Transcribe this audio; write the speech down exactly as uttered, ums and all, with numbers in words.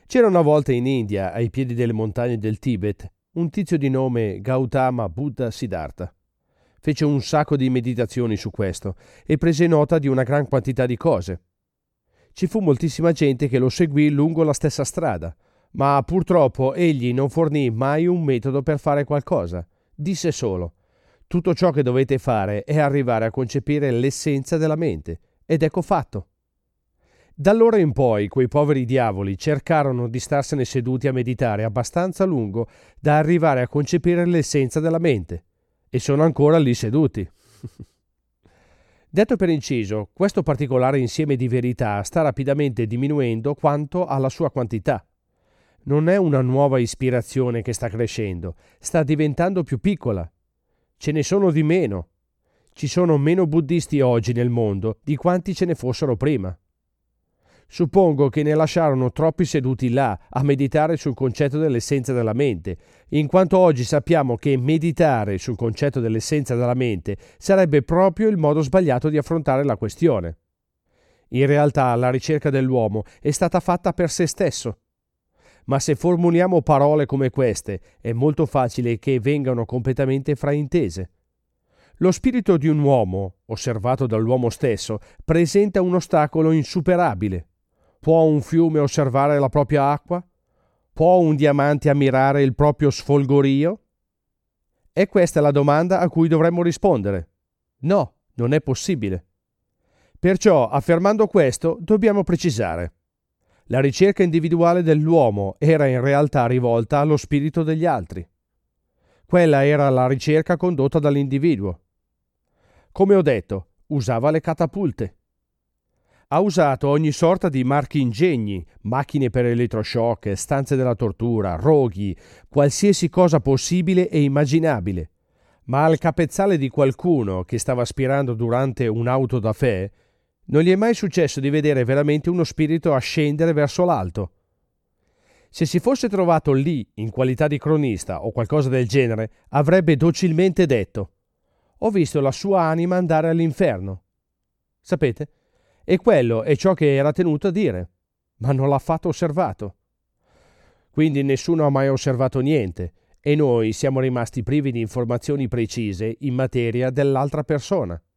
C'era una volta in India, ai piedi delle montagne del Tibet, un tizio di nome Gautama Buddha Siddhartha. Fece un sacco di meditazioni su questo e prese nota di una gran quantità di cose. Ci fu moltissima gente che lo seguì lungo la stessa strada, ma purtroppo egli non fornì mai un metodo per fare qualcosa. Disse solo: tutto ciò che dovete fare è arrivare a concepire l'essenza della mente, ed ecco fatto. Da allora in poi quei poveri diavoli cercarono di starsene seduti a meditare abbastanza a lungo da arrivare a concepire l'essenza della mente, e sono ancora lì seduti. Detto per inciso, questo particolare insieme di verità sta rapidamente diminuendo quanto alla sua quantità. Non è una nuova ispirazione che sta crescendo, sta diventando più piccola. Ce ne sono di meno. Ci sono meno buddisti oggi nel mondo di quanti ce ne fossero prima. Suppongo che ne lasciarono troppi seduti là a meditare sul concetto dell'essenza della mente, in quanto oggi sappiamo che meditare sul concetto dell'essenza della mente sarebbe proprio il modo sbagliato di affrontare la questione. In realtà la ricerca dell'uomo è stata fatta per se stesso. Ma se formuliamo parole come queste, è molto facile che vengano completamente fraintese. Lo spirito di un uomo, osservato dall'uomo stesso, presenta un ostacolo insuperabile. Può un fiume osservare la propria acqua? Può un diamante ammirare il proprio sfolgorio? E questa è la domanda a cui dovremmo rispondere. No, non è possibile. Perciò, affermando questo, dobbiamo precisare. La ricerca individuale dell'uomo era in realtà rivolta allo spirito degli altri. Quella era la ricerca condotta dall'individuo. Come ho detto, usava le catapulte. Ha usato ogni sorta di marchingegni, macchine per elettroshock, stanze della tortura, roghi, qualsiasi cosa possibile e immaginabile. Ma al capezzale di qualcuno che stava aspirando durante un'auto da fè, non gli è mai successo di vedere veramente uno spirito ascendere verso l'alto. Se si fosse trovato lì in qualità di cronista o qualcosa del genere, avrebbe docilmente detto: ho visto la sua anima andare all'inferno. Sapete? E quello è ciò che era tenuto a dire, ma non l'ha affatto osservato. Quindi nessuno ha mai osservato niente, e noi siamo rimasti privi di informazioni precise in materia dell'altra persona.